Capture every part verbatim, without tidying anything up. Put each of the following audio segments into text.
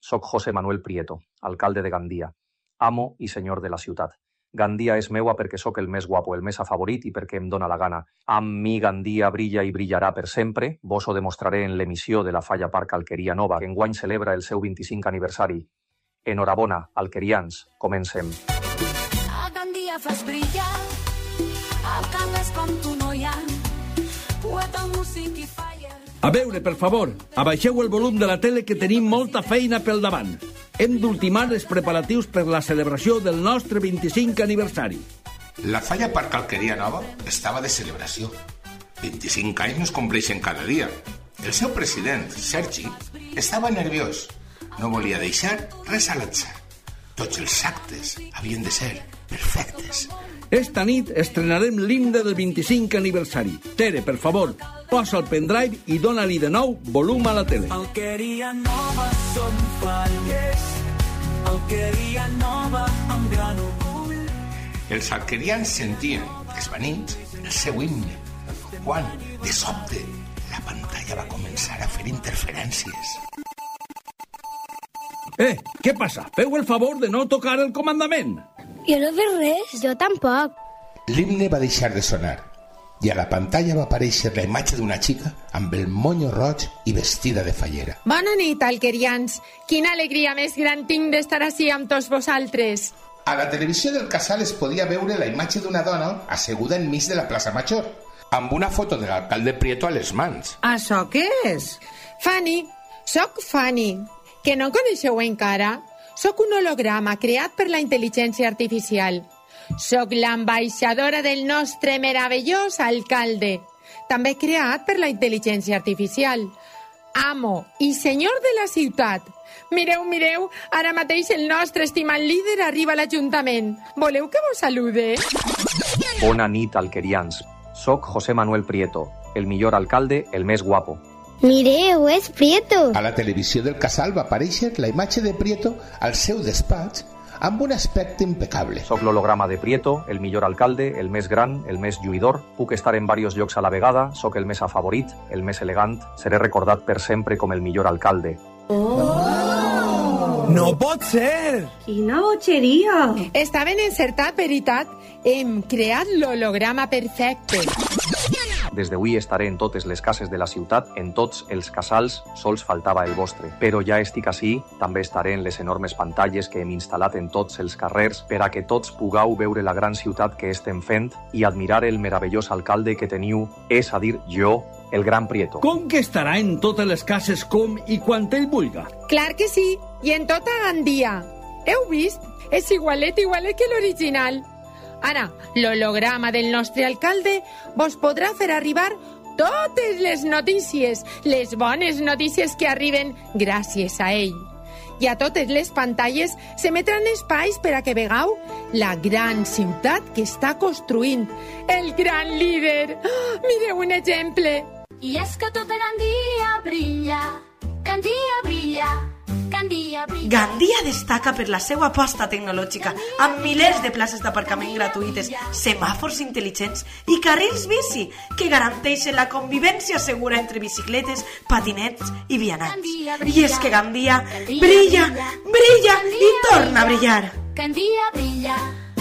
soc José Manuel Prieto, alcalde de Gandia, amo i senyor de la ciutat. Gandia és meua perquè sóc el més guapo, el més afavorit i perquè em dóna la gana. Amb mi Gandia brilla i brillarà per sempre. Vos ho demostraré en l'emissió de la Falla Park Alqueria Nova, que enguany celebra el seu vint-i-cinc aniversari. Enhorabona, alquerians, comencem. A Gandia fas brillar, alcaldes com tu no hi ha, poeta, músic i falla. A veure, per favor, abaixeu el volum de la tele que tenim molta feina pel davant. Hem d'ultimar els preparatius per la celebració del nostre vint-i-cinc aniversari. La Falla Park Alqueria Nova estava de celebració. vint-i-cinc anys no es compleixen cada dia. El seu president, Sergi, estava nerviós. No volia deixar res a l'atzar. Tots els actes havien de ser perfectes. Esta nit estrenarem l'himne del vint-i-cinc aniversari. Tere, per favor, posa el pendrive i dona-li de nou volum a la tele. Alqueria Nova som fallers, Alqueria Nova amb gran orgull. Els alquerians sentien, desvanits, el seu himne, quan, de sobte, la pantalla va començar a fer interferències. Eh, què passa? Feu el favor de no tocar el comandament. Jo no he fet res. Jo tampoc. L'himne va deixar de sonar i a la pantalla va aparèixer la imatge d'una xica amb el monyo roig i vestida de fallera. Bona nit, alquerians. Quina alegria més gran tinc d'estar ací amb tots vosaltres. A la televisió del casal es podia veure la imatge d'una dona asseguda enmig de la plaça Major, amb una foto de l'alcalde Prieto a les mans. Això què és? Fanny, soc Fanny, que no coneixeu encara. Soc un holograma creat per la intel·ligència artificial. Soc l'ambaixadora del nostre meravellós alcalde, també creat per la intel·ligència artificial. Amo i senyor de la ciutat. Mireu, mireu, ara mateix el nostre estimat líder arriba a l'Ajuntament. Voleu que vos salude? Bona nit, alquerians. Soc José Manuel Prieto, el millor alcalde, el més guapo. Mireu, és Prieto. A la televisió del casal va aparèixer la imatge de Prieto al seu despatx amb un aspecte impecable. Soc l'holograma de Prieto, el millor alcalde, el més gran, el més lluïdor. Puc estar en diversos llocs a la vegada, soc el més afavorit, el més elegant. Seré recordat per sempre com el millor alcalde. Oh! No pot ser! Quina botxeria! Està ben encertat, veritat? Hem creat l'holograma perfecte. Des d'avui estaré en totes les cases de la ciutat, en tots els casals, sols faltava el vostre. Però ja estic ací, també estaré en les enormes pantalles que hem instal·lat en tots els carrers per a que tots pugueu veure la gran ciutat que estem fent i admirar el meravellós alcalde que teniu, és a dir, jo, el gran Prieto. Com que estarà en totes les cases com i quan ell vulga? Clar que sí, i en tota Gandia. Heu vist? És igualet, igualet que l'original. Ara, l'holograma del nostre alcalde vos podrà fer arribar totes les notícies, les bones notícies que arriben gràcies a ell. I a totes les pantalles s'emetran espais per a que vegeu la gran ciutat que està construint. El gran líder! Oh, mireu un exemple! I és que tota Gandia brilla, Gandia brilla, Gandia brilla. Gandia destaca per la seva aposta tecnològica, amb milers de places d'aparcament gratuïtes, semàfors intel·ligents i carrils bici que garanteixen la convivència segura entre bicicletes, patinets i vianants. I és que Gandia brilla, brilla i torna a brillar. Gandia brilla.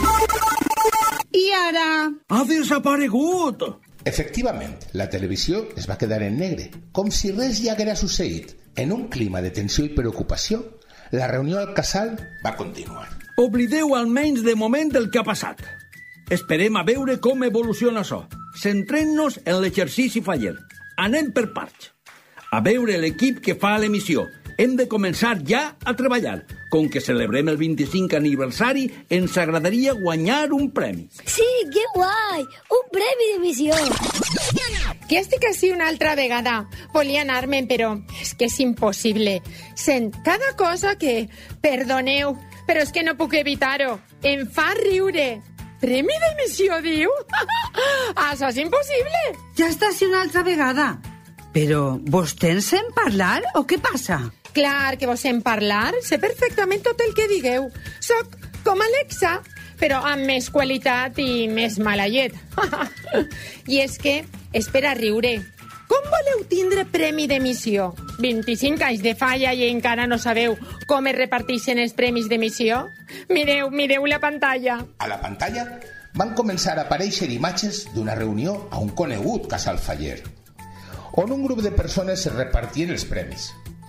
I ara? Ha desaparegut! Efectivament, la televisió es va quedar en negre, com si res ja haguera succeït. En un clima de tensió i preocupació, la reunió al casal va continuar. Oblideu almenys de moment el que ha passat. Esperem a veure com evoluciona això. Centrem-nos en l'exercici faller. Anem per parts. A veure l'equip que fa l'emissió. Hem de començar ja a treballar. Com que celebrem el vint-i-cinc aniversari, ens agradaria guanyar un premi. Sí, que guai! Un premi d'emissió! Que estic ací una altra vegada. Volia anar-me'n, però és que és impossible. Sent cada cosa que... Perdoneu, però és que no puc evitar-ho. Em fa riure. Premi d'emissió, diu? Això és impossible. Ja està ací una altra vegada. Però vostè en sent parlar o què passa? Clar que vos sent parlar. Sé perfectament tot el que digueu. Soc com Alexa, però amb més qualitat i més mala llet. I és que és per a riure. Com voleu tindre premi d'emissió? vint-i-cinc anys de falla i encara no sabeu com es reparteixen els premis d'emissió? Mireu, mireu la pantalla. A la pantalla van començar a aparèixer imatges d'una reunió a un conegut casal faller, on un grup de persones es repartien els premis.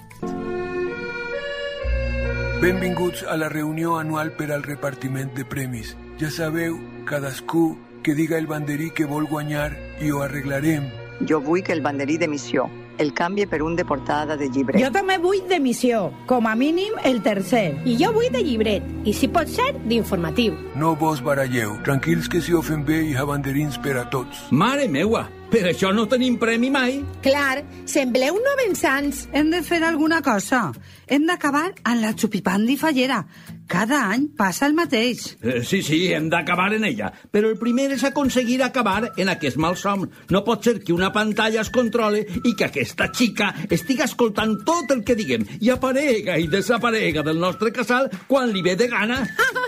Benvinguts a la reunió anual per al repartiment de premis. Ja sabeu, cadascú que diga el banderí que vol guanyar i ho arreglarem. Jo vull que el banderí d'emissió el canvi per un de portada de llibret. Jo també vull d'emissió, com a mínim el tercer. I jo vull de llibret, i si pot ser, d'informatiu. No vos baralleu, tranquils que si ho fem bé hi ha banderins per a tots. Mare meua, per això no tenim premi mai. Clar, sembleu novensants. Hem de fer alguna cosa. Hem d'acabar amb la xupipandi fallera. Cada any passa el mateix. Eh, sí, sí, hem d'acabar en ella. Però el primer és aconseguir acabar en aquest malson. No pot ser que una pantalla es controle i que aquesta xica estiga escoltant tot el que diguem i aparega i desaparega del nostre casal quan li ve de gana.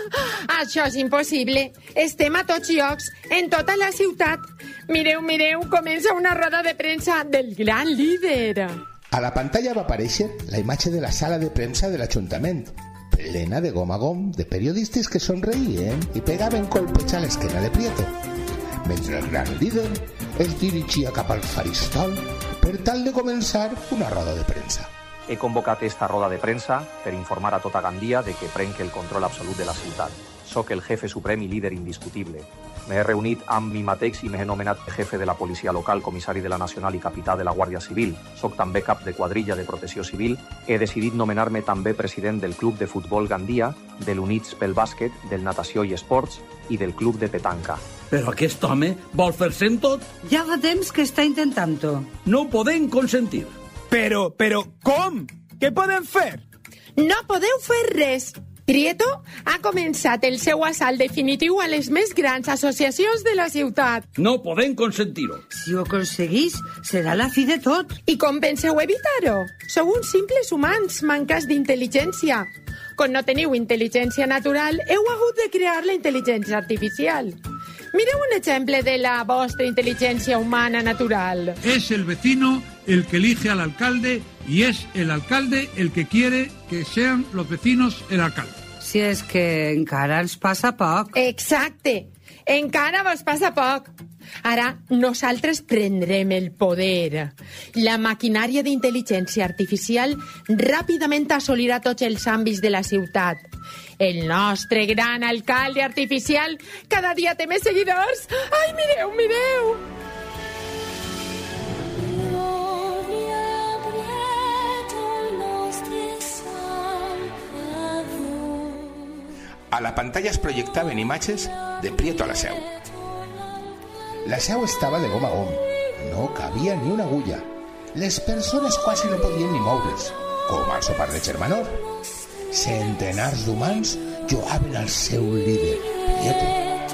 Això és impossible. Estem a tots llocs, en tota la ciutat. Mireu, mireu, comença una roda de premsa del gran líder. A la pantalla va aparèixer la imatge de la sala de premsa de l'Ajuntament, plena de gom a gom de periodistes que sonreïen i pegaven colpets a l'esquena de Prieto, mentre el gran líder es dirigia cap al faristol per tal de començar una roda de premsa. He convocat esta roda de premsa per informar a tota Gandia de que prenc el control absolut de la ciutat. Soc el jefe suprem i líder indiscutible. M'he reunit amb mi mateix i m'he nomenat jefe de la policia local, comissari de la Nacional i capità de la Guàrdia Civil. Soc també cap de quadrilla de protecció civil. He decidit nomenar-me també president del Club de Futbol Gandia, de l'Units pel Bàsquet, del Natació i Esports i del Club de Petanca. Però aquest home vol fer-se'n tot. Ja fa temps que està intentant-ho. No ho podem consentir. Però, però, com? Què podem fer? No podeu fer res. Prieto ha començat el seu assalt definitiu a les més grans associacions de la ciutat. No podem consentir-ho. Si ho aconseguís, serà la fi de tot. I com penseu evitar-ho? Sou uns simples humans, mancats d'intel·ligència. Com no teniu intel·ligència natural, heu hagut de crear la intel·ligència artificial. Mireu un exemple de la vostra intel·ligència humana natural. Es el vecino el que elige al alcalde y es el alcalde el que quiere que sean los vecinos el alcalde. Si és que encara ens passa poc. Exacte, encara vos passa poc. Ara nosaltres prendrem el poder. La maquinària d'intel·ligència artificial ràpidament assolirà tots els àmbits de la ciutat. El nostre gran alcalde artificial cada dia té més seguidors. Ai, mireu, mireu! A la pantalla es projectaven imatges de Prieto a la seu. La seu estava de gom a gom. No cabia ni una agulla. Les persones quasi no podien ni moure's, com al sopar de Germanor. Centenars d'humans lloaven al seu líder, Prieto.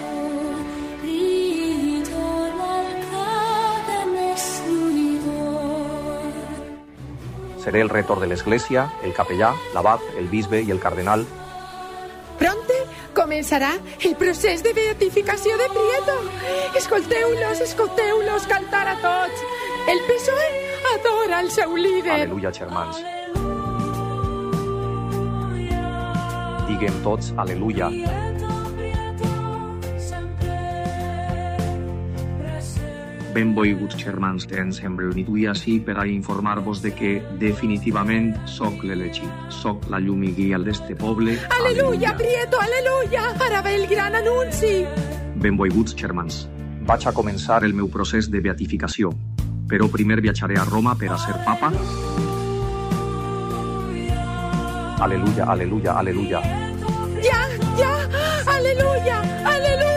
Seré el rector de l'església, el capellà, l'abat, el bisbe i el cardenal. Pronte començarà el procés de beatificació de Prieto. Escolteu-los, escolteu-los cantar a tots. El P S O E adora el seu líder. Aleluia, germans. Diguem tots aleluia. Benvolguts germans, ens hem reunit avui així per a informar-vos de que definitivament soc l'elegit. Soc la llum i guia d'este poble. Aleluia, Prieto, aleluia! Ara ve el gran anunci. Benvolguts germans, vaig a començar el meu procés de beatificació. Però primer viatjaré a Roma per a ser papa. Aleluia, aleluia, aleluia. Ja, ja, aleluia, aleluia!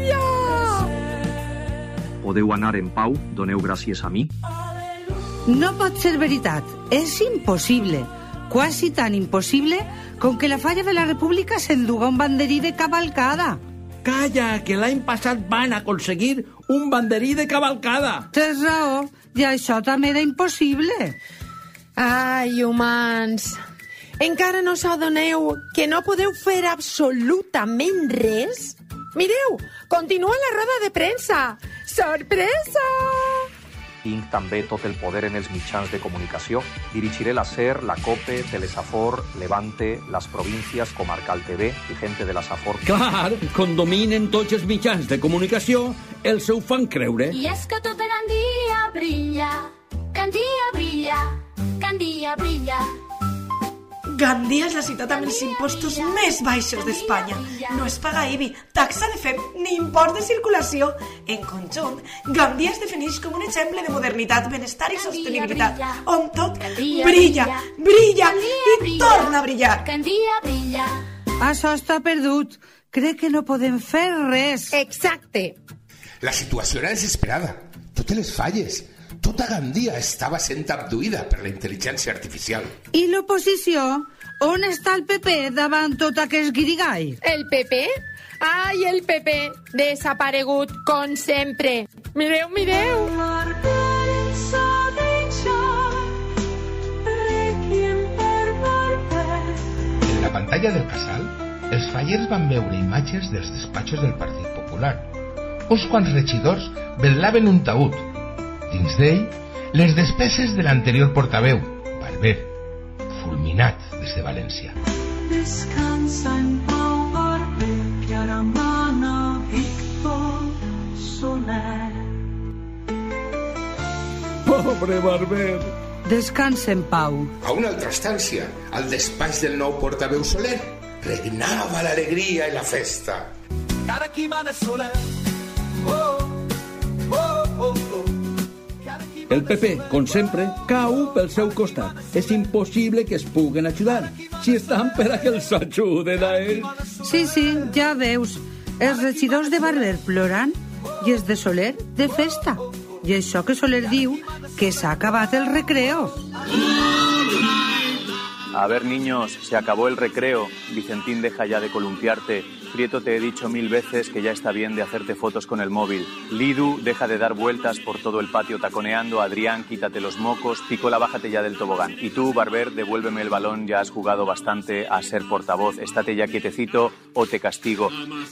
Podeu anar en pau, doneu gràcies a mi. No pot ser veritat, és impossible. Quasi tan impossible com que la falla de la República s'enduga un banderí de cavalcada. Calla, que l'any passat van aconseguir un banderí de cavalcada. Tens raó, i això també era impossible. Ai, humans, encara no s'adoneu que no podeu fer absolutament res? Mireu, continua la roda de premsa. Sorpresa! tinc també tot el poder en els mitjans de comunicació. Dirigiré la SER, la COPE, Telesafor, Levante, les províncies, Comarcal T V i gente de la Safor. Clar, com dominen tots els mitjans de comunicació, els ho fan creure. I és que tota Gandia brilla, Gandia brilla, Gandia brilla. Gandia és la ciutat amb els impostos més baixos d'Espanya. No es paga I B I, taxa de F E M ni import de circulació. En conjunt, Gandia es defineix com un exemple de modernitat, benestar i sostenibilitat, on tot brilla, brilla i torna a brillar. Gandia brilla. Això està perdut. Crec que no podem fer res. Exacte. La situació era desesperada. Totes les falles. Tota Gandia estava sent abduïda per la intel·ligència artificial. I l'oposició? On està el P P davant tot aquest guirigall? El P P? Ai, el P P, desaparegut, com sempre. Mireu, mireu. En la pantalla del casal, els fallers van veure imatges dels despatxos del Partit Popular. Uns quants regidors vetlaven un taüt. Dins d'ell, les despeses de l'anterior portaveu, Barber, fulminat des de València. Descansa en pau, Barber, que ara mana Víctor Soler. Pobre Barber. Descansa en pau. A una altra estància, al despatx del nou portaveu Soler, regnava l'alegria i la festa. Cada qui va de Soler, oh, oh, oh, oh. El P P, com sempre, cau pel seu costat. És impossible que es puguen ajudar. Si estan per a que els ajuden a ells. Sí, sí, ja veus. Els regidors de Barber plorant i els de Soler de festa. I això que Soler diu que s'ha acabat el recreo. A ver, niños, se acabó el recreo. Vicentín, deja ya de columpiarte. Prieto, te he dicho mil veces que ya está bien de hacerte fotos con el móvil. Lidu, deja de dar vueltas por todo el patio taconeando. Adrián, quítate los mocos. Picola, bájate ya del tobogán. Y tú, Barber, devuélveme el balón. Ya has jugado bastante a ser portavoz. Estate ya quietecito o te castigo.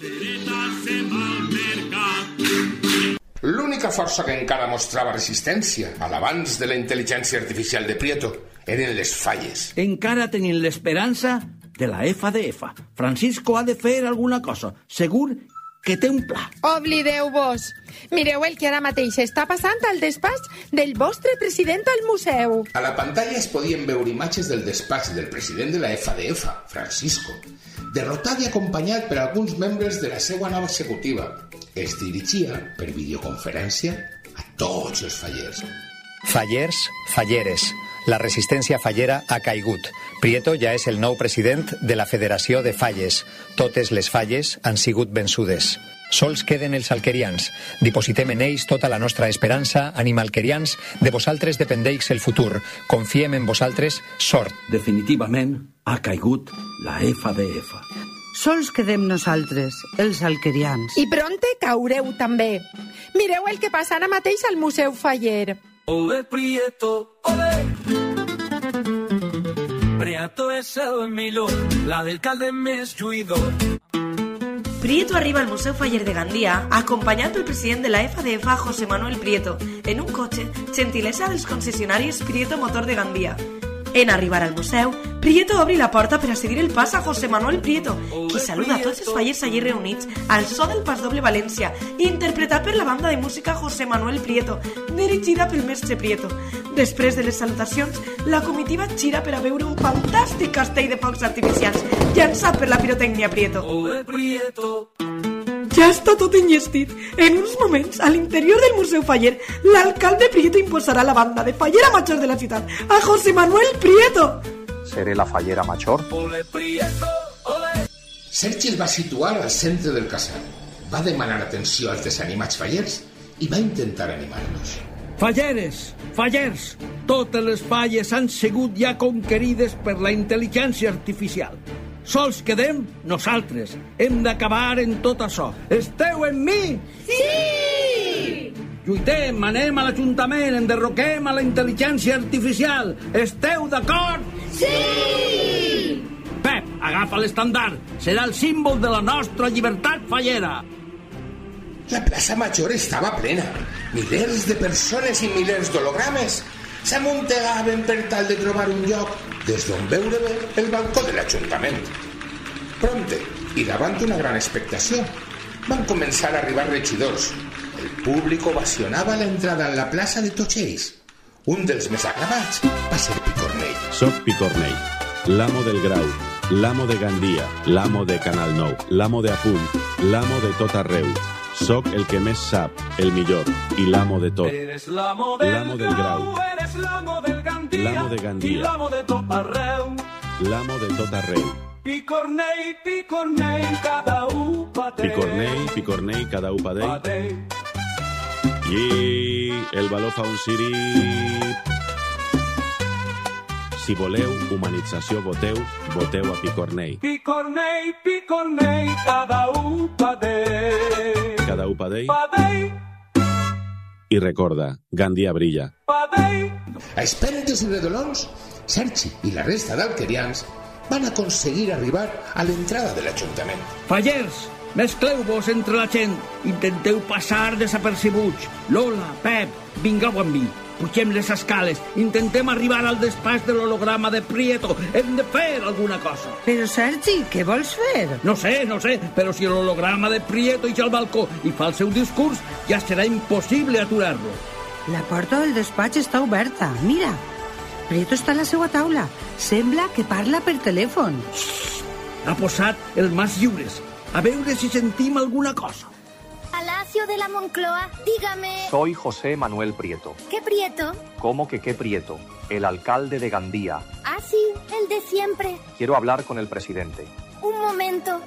L'única força que encara mostrava resistència a l'avanç de la intel·ligència artificial de Prieto eren les falles. Encara tenim l'esperança de la F D F. Francisco ha de fer alguna cosa. Segur que té un pla. Oblideu-vos. Mireu el que ara mateix està passant al despatx del vostre president al museu. A la pantalla es podien veure imatges del despatx del president de la F D F, Francisco, derrotat i acompanyat per alguns membres de la seva nova executiva. Es dirigia per videoconferència a tots els fallers. Fallers, falleres. La resistència fallera ha caigut. Prieto ja és el nou president de la Federació de Falles. Totes les falles han sigut vençudes. Sols queden els alquerians. Dipositem en ells tota la nostra esperança, animalquerians. De vosaltres dependeix el futur. Confiem en vosaltres, sort. Definitivament ha caigut la F D F. Sols quedem nosaltres, els alquerians. I pronte caureu també. Mireu el que passa ara mateix al Museu Faller. Ole Prieto, ole. Prieto és el millor, l'alcalde més lluïdor. Prieto arriba al Museu Faller de Gandia acompanyat pel president de la F D F, José Manuel Prieto, en un cotxe gentilesa dels concessionaris Prieto Motor de Gandia. En arribar al museu, Prieto obri la porta per a cedir el pas a José Manuel Prieto, qui saluda a tots els fallers allí reunits al so del Pas Doble València, interpretat per la banda de música José Manuel Prieto, dirigida pel mestre Prieto. Després de les salutacions, la comitiva gira per a veure un fantàstic castell de focs artificials llançat per la pirotècnia Prieto. Ja està tot enllestit. En uns moments, a l'interior del Museu Faller, l'alcalde Prieto imposarà la banda de fallera major de la ciutat, a José Manuel Prieto. Seré la fallera major? Sergi el va situar al centre del casal. Va demanar atenció als desanimats fallers i va intentar animar-los. Falleres, fallers, totes les falles han sigut ja conquerides per la intel·ligència artificial. Sols quedem nosaltres. Hem d'acabar en tot això. Esteu en mi? Sí! Lluitem, anem a l'Ajuntament, enderroquem a la intel·ligència artificial. Esteu d'acord? Sí! Pep, agafa l'estandard. Serà el símbol de la nostra llibertat fallera. La plaça Major estava plena. Milers de persones i milers d'hologrames s'amuntegaven per tal de trobar un lloc des d'on veure bé el balcó de l'Ajuntament. Prompte, i davant d'una gran expectació, van començar a arribar regidors. El públic ovacionava l'entrada en la plaça de tots ells. Un dels més aclamats va ser Picornell. Soc Picornell, l'amo del Grau, l'amo de Gandia, l'amo de Canal nou, l'amo de Apunt, l'amo de tot arreu. Soc el que més sap, el millor, i l'amo de tot. Eres l'amo del, l'amo del Grau, eres l'amo del Gandia, l'amo de Gandia, i l'amo de tot arreu. L'amo de tot arreu. Picornell, Picornell, cada u pateix. Picornell, Picornell, cada u pateix. I el baló fa un cirip. Si voleu humanització, voteu, voteu a Picornell. Picornell, Picornell, cada u pateix. Cada u pateix. Pateix. I recorda, Gandia brilla. Pateix. A espentes i redolons, Sergi i la resta d'alquerians van aconseguir arribar a l'entrada de l'Ajuntament. Fallers, mescleu-vos entre la gent. Intenteu passar desapercibuts. Lola, Pep, vingueu amb mi. Pugem les escales. Intentem arribar al despatx de l'holograma de Prieto. Hem de fer alguna cosa. Però, Sergi, què vols fer? No sé, no sé, però si l'holograma de Prieto ix al balcó i fa el seu discurs, ja serà impossible aturar-lo. La porta del despatx està oberta. Mira, Prieto està a la seva taula. Sembla que parla per telèfon. Ha posat el mas lliures. A veure si sentim alguna cosa. Palacio de la Moncloa, dígame. Soy José Manuel Prieto. ¿Qué Prieto? ¿Cómo que qué Prieto? El alcalde de Gandía. Ah, sí, el de siempre. Quiero hablar con el presidente. Un momento.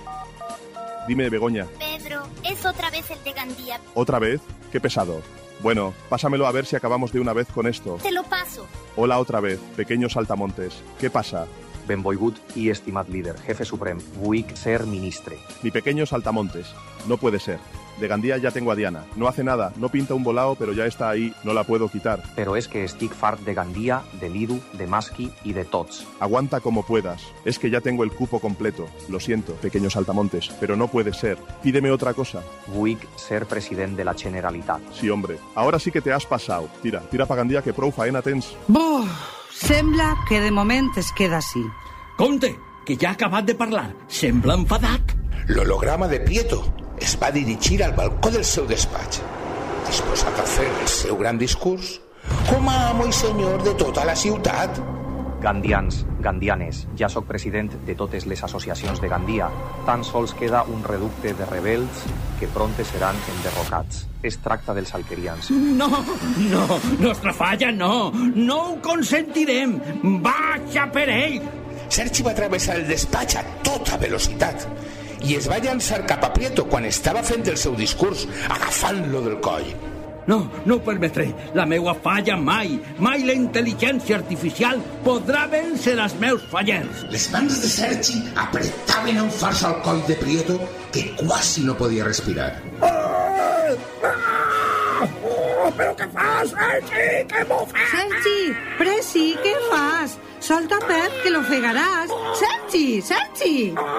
Dime, Begoña. Pedro, es otra vez el de Gandía. ¿Otra vez? Qué pesado. Bueno, pásamelo a ver si acabamos de una vez con esto. Te lo paso. Hola otra vez, pequeños saltamontes. ¿Qué pasa? Benvolgut i estimat líder, jefe suprem, vull ser ministre. Mi pequeño saltamontes. No puede ser. De Gandía ya tengo a Diana. No hace nada, no pinta un volao, pero ya está ahí, no la puedo quitar. Pero es que estic fart de Gandía, de Lidu, de Masqui y de tots. Aguanta como puedas. Es que ya tengo el cupo completo. Lo siento, pequeños saltamontes, pero no puede ser. Pídeme otra cosa. Vull ser president de la Generalitat. Sí, hombre. Ahora sí que te has pasado. Tira, tira pa Gandía que prou faena tens. Buh, sembla que de moment es queda així. Compte, que ja ha acabat de parlar. Sembla enfadat. L'holograma de Prieto es va dirigir al balcó del seu despatx, disposat a fer el seu gran discurs com a amo i senyor de tota la ciutat. Gandians, gandianes, ja sóc president de totes les associacions de Gandia. Tan sols queda un reducte de rebels que prompte seran enderrocats. Es tracta dels alquerians. No, no, nostra falla no. No ho consentirem. Vaja per ell. Sergi va travessar el despatx a tota velocitat i es va llançar cap a Prieto quan estava fent el seu discurs, agafant-lo del coll. No, no ho permetré. La meua falla mai, mai la intel·ligència artificial podrà vèncer els meus fallers. Les mans de Sergi apretaven amb força al coll de Prieto, que quasi no podia respirar. Ah! Ah! Oh, però què fas, Sergi? Què m'ofegues? Sergi, Presi, què fas? Solta Pep, que l'ofegaràs. Sergi, Sergi!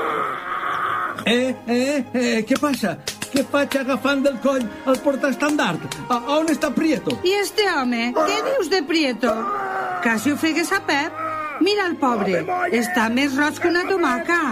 Eh, eh, eh, què passa? Què faig agafant del coll el portaestandard? A, a on està Prieto? I este home? Què dius de Prieto? Quasi ofegues a Pep? Mira el pobre, està més roig que una tomaca.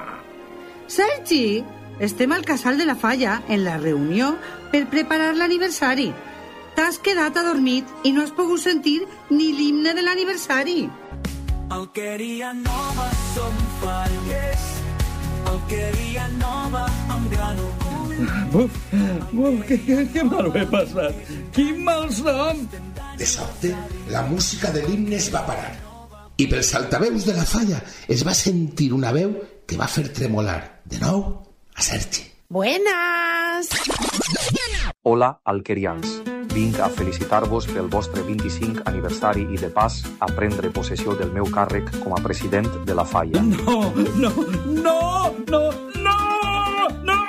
Sergi, estem al casal de la Falla, en la reunió per preparar l'aniversari. T'has quedat adormit i no has pogut sentir ni l'himne de l'aniversari. Alqueria nova som fallers, alqueria nova amb gran orgull. Buf, buf, que, que, que mal ho he passat. Quin mal som! De sobte, la música de l'himne es va parar i pels altaveus de la Falla es va sentir una veu que va fer tremolar, de nou, a Sergi. Buenas! Hola, alquerians. Vinc a felicitar-vos pel vostre vint-i-cinc aniversari i, de pas, a prendre possessió del meu càrrec com a president de la Falla. No, no, no, no, no, no!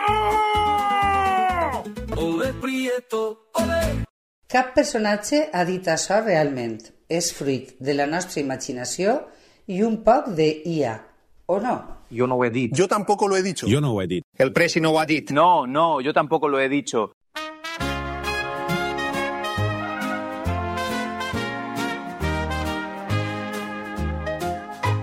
Ole, Prieto, ole! Cap personatge ha dit això realment. És fruit de la nostra imaginació i un poc de I A. o no? Jo no ho he dit. Jo tampoc lo he dicho. Jo no ho he dit. El presi no ho ha dit. No, no, yo tampoco lo he dicho.